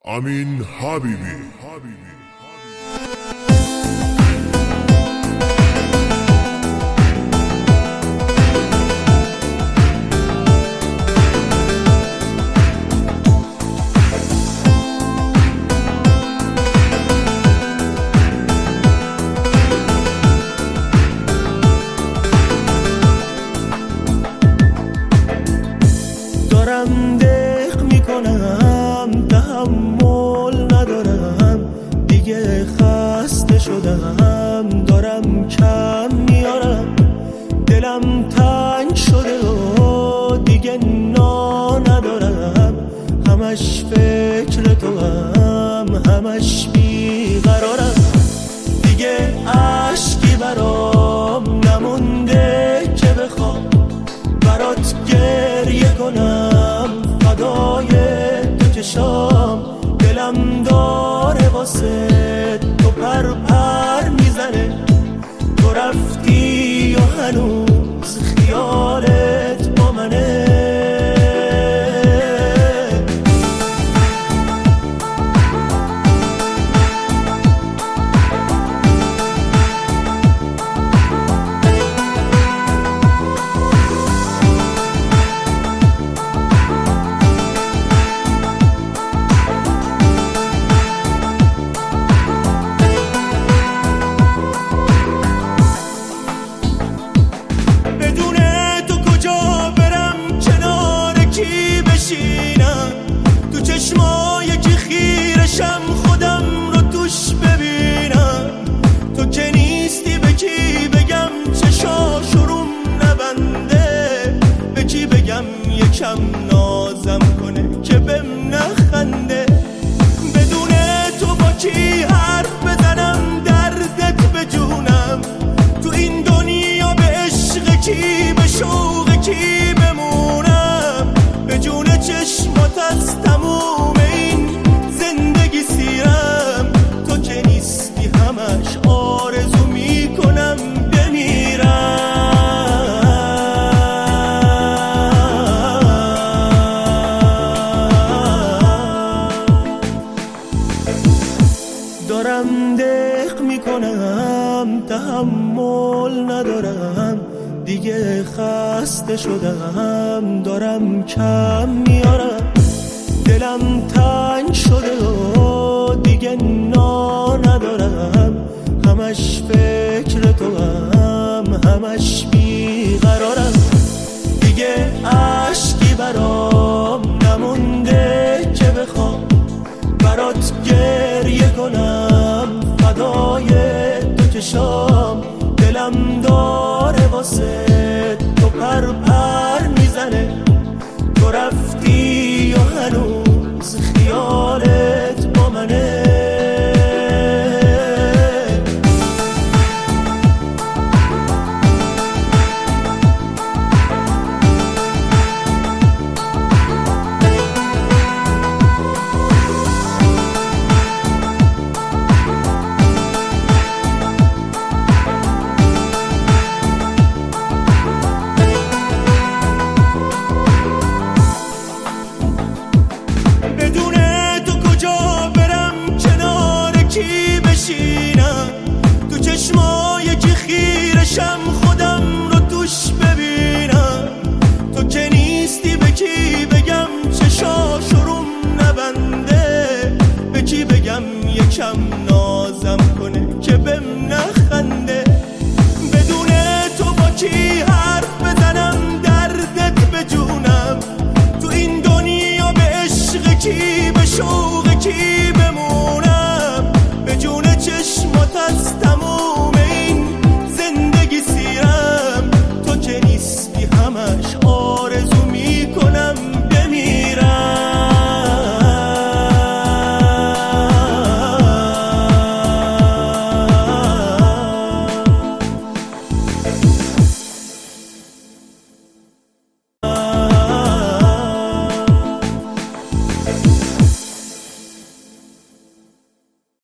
امین حبیبی. دارم دق میکنم، تحمل ندارم دیگه، خسته شدم، دارم کم میارم، دلم تنگ شده و دیگه ندارم، همش فکر تو همش بیقرارم، دیگه عشقی برام نمونده که بخوام برات گریه کنم، فدای تو چشام، دلم داره واسه تو پر میزنه، تو رفتی و هنوز خیالت با منه. تو چشمای که خیرشم خودم رو توش ببینم، تو که نیستی به کی بگم چشاشروم نبنده، به کی بگم یکم نازم کنه که بهم نخنده، بدون تو با کی حرف بزنم دردت به جونم، تو این دنیا به عشق کی به شوق کی بمونم، به جون چشمات از تموم این زندگی سیرم، تو که نیستی همش آرزو میکنم بمیرم. دارم دق میکنم، تحمل ندارم دیگه، خسته شدم، دارم کم میارم، دلم تنگ شده و دیگه ندارم، همش فکر تو همش بیقرارم، دیگه عشقی برام نمونده که بخوام برات گریه کنم، فدای تو چشام، دلم داره واسه تو پر میزنه، تو رفتی و هنوز خیالت با منه. تو چشمای که خیرشم خودم رو توش ببینم، تو که نیستی به کی بگم چشاشروم نبنده، به کی بگم یکم نازم